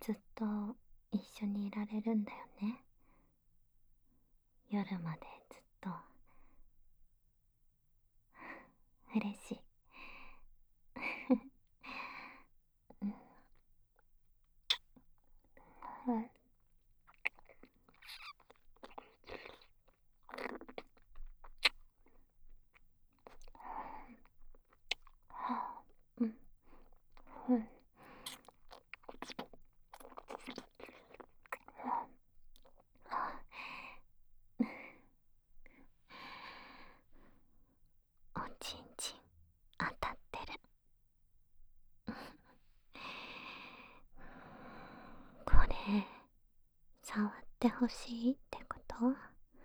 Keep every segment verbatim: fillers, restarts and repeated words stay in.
ずっと一緒にいられるんだよね。夜までずっと。嬉しい。うん、はい。はあ、うん、うん。おちんちん当たってる。これ触ってほしいってこと？うん、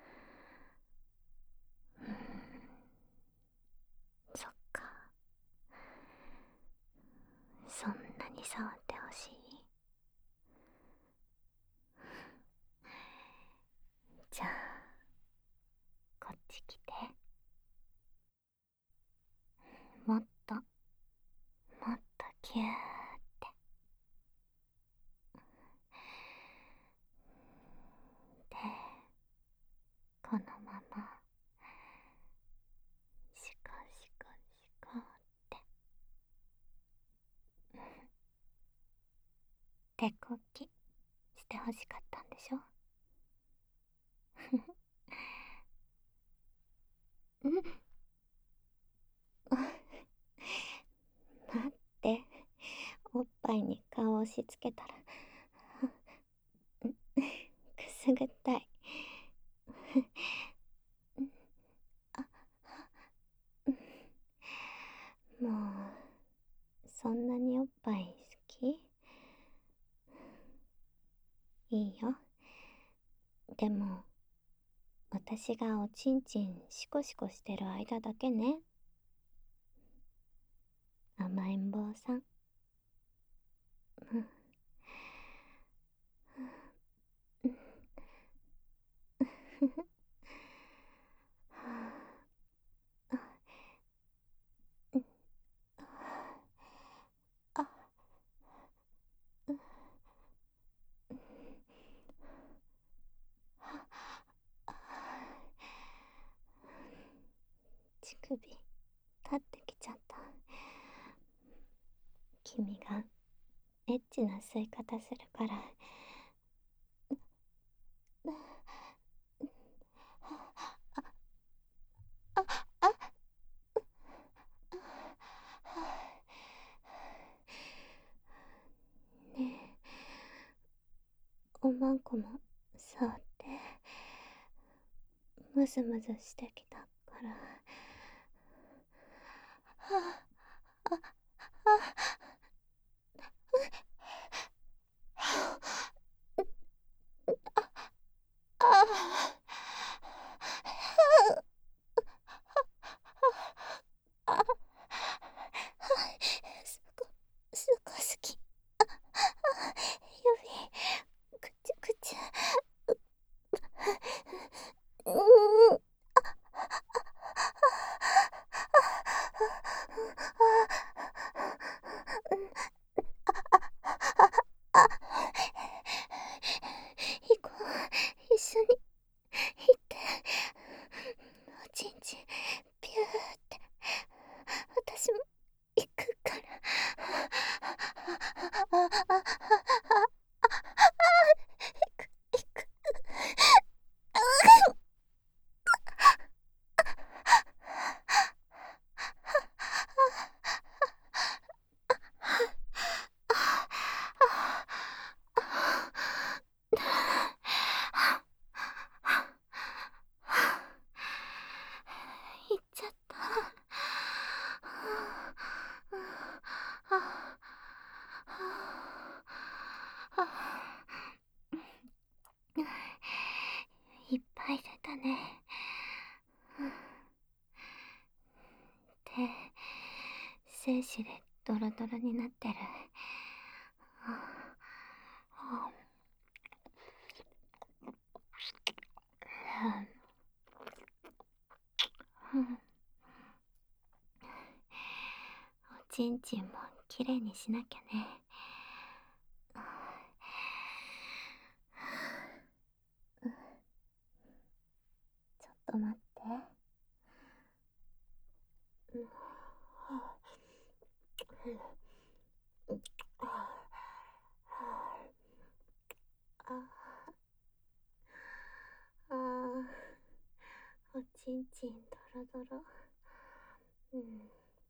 そっか。そんなに触ってほしい？じゃあこっち来て。もっともっとキューって。で、このままシコシコシコって。手こきしてほしかったんでしょ？うん。待って、おっぱいに顔押し付けたらくすぐったい。もうそんなにおっぱい好き？いいよ。でも私がおちんちんシコシコしてる間だけね。甘えん坊さん。うん。あ、乳首立ってきちゃった。君がエッチな吸い方するから。あ、あ、ねえ、おまんこも触って。ムズムズしてきたから。はあ、あ、あ、あ、あ、あ、あ、すご、すごすぎ。あ、あ、指、くちゅくちゅ。う、うん。あ、行こう。一緒に行って。おちんちんピューって。私も行くから。あ、あ、あ、あ、行く。行っちゃった。いっぱい出たね。手、精子でドロドロになってる。おちんちんもきれいにしなきゃね。 と待って。ああ、おちんちんドロドロ。うん。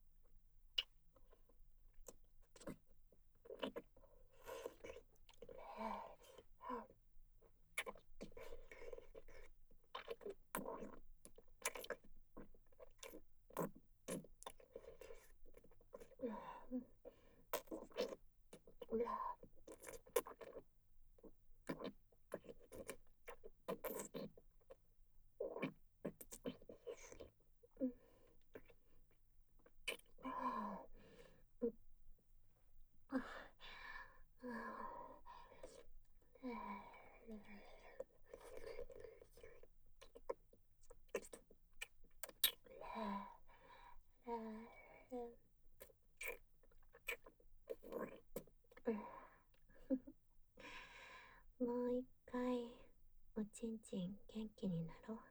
もう一回おちんちん元気になろう。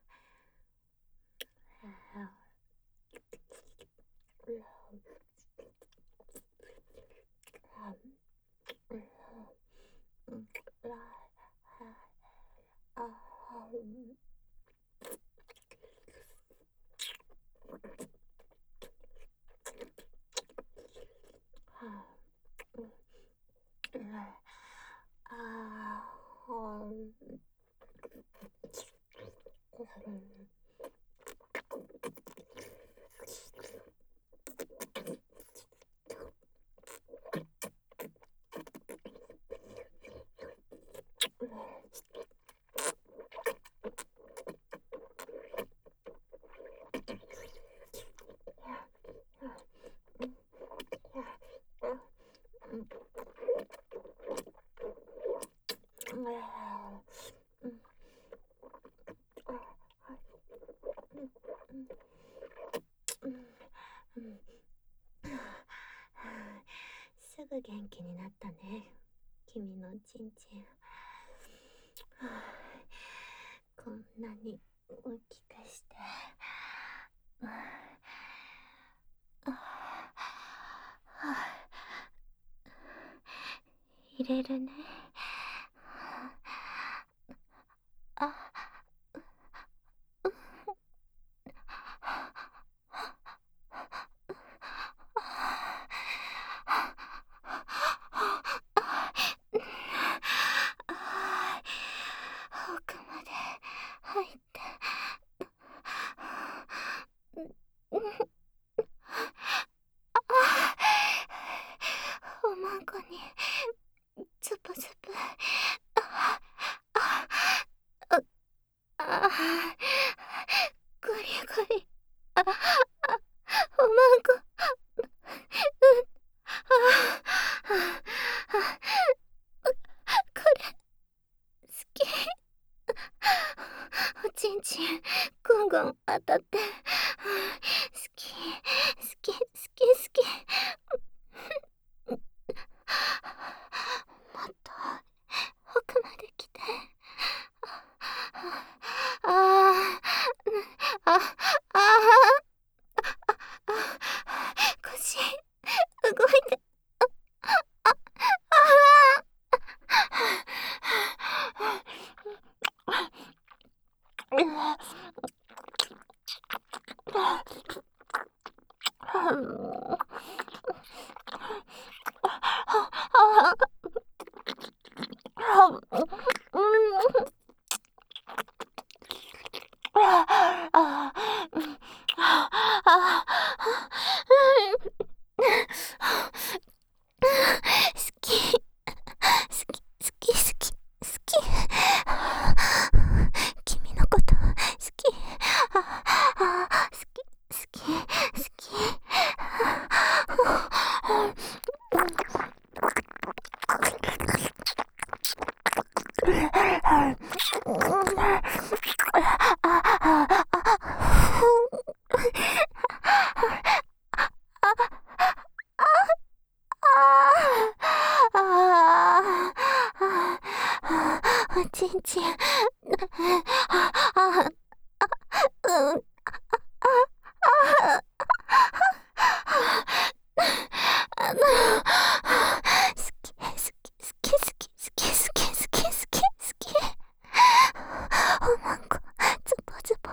すぐ元気になったね、君のちんちん。こんなに大きくして。入れるね。あ、奥まで入って。おまんこにつぷつぷ。ああ、ゴリゴリ。ああ、おまんこ。うん、ああ、これ好き。おちんちんゴンゴン当たって。好き好き好き好き。もっと奥まで来て。ああ、ああ、腰動いて。ああ、好き好き好き好き好き。君のこと好き。ああ、好き好き好き。おちんちん。ああ、ううん。ああの、好き好き好き好き好き好き好き好き好き。おまんこズボズボ。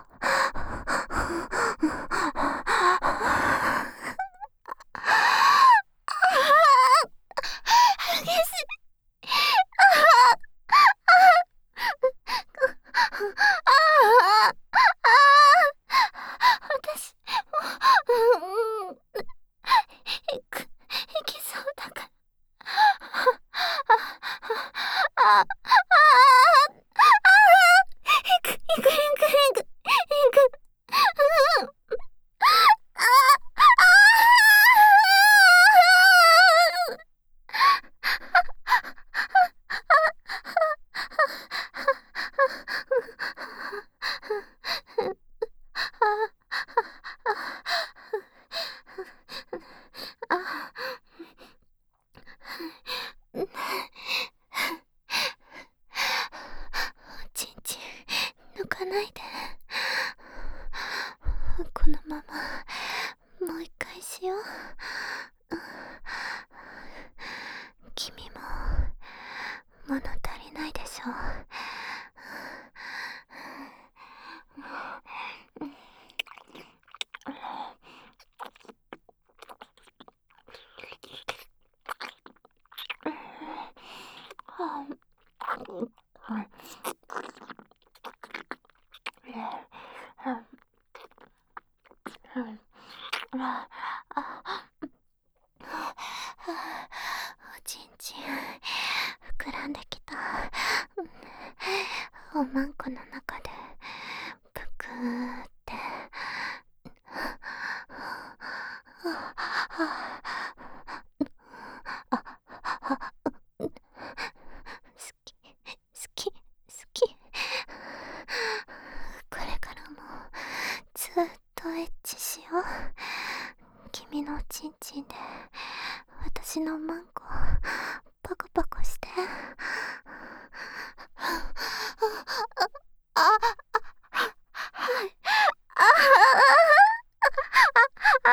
激しい。ああ、ああ、私もう、うん、いく、いきそうだから。ああ、ああ、いく、いく、いく、いく、いく、うん、ああ、ああ、あおちんちん抜かないで。このままもう一回しよう。君も物足りないでしょ。おちんちん膨らんできた。おまんこの中でぷくーって好き好き好き。これからもずっとエッチしよう。君のおちんちんで私のマンコパコパコして。あ、はい。ああ、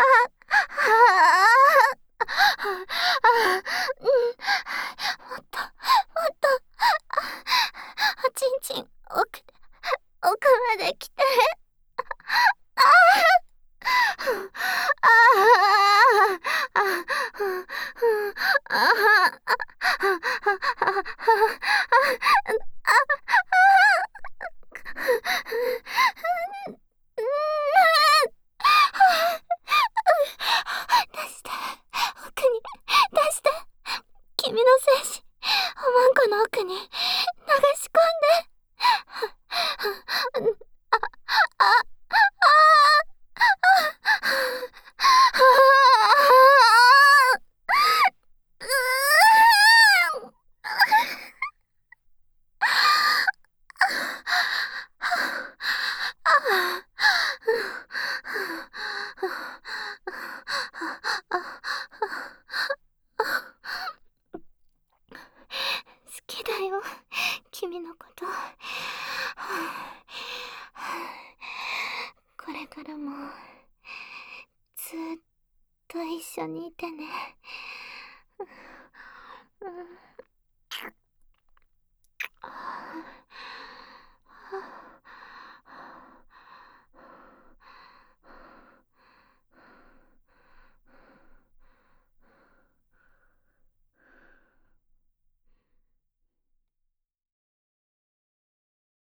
うん、もっともっと、おちんちん奥で奥まで来て。ああ、ああ、出して、奥に出して。君の精子おまんこの奥に流し込んで。あ、あ、あ、好きだよ、君のこと。これからもずっと一緒にいてね。うん。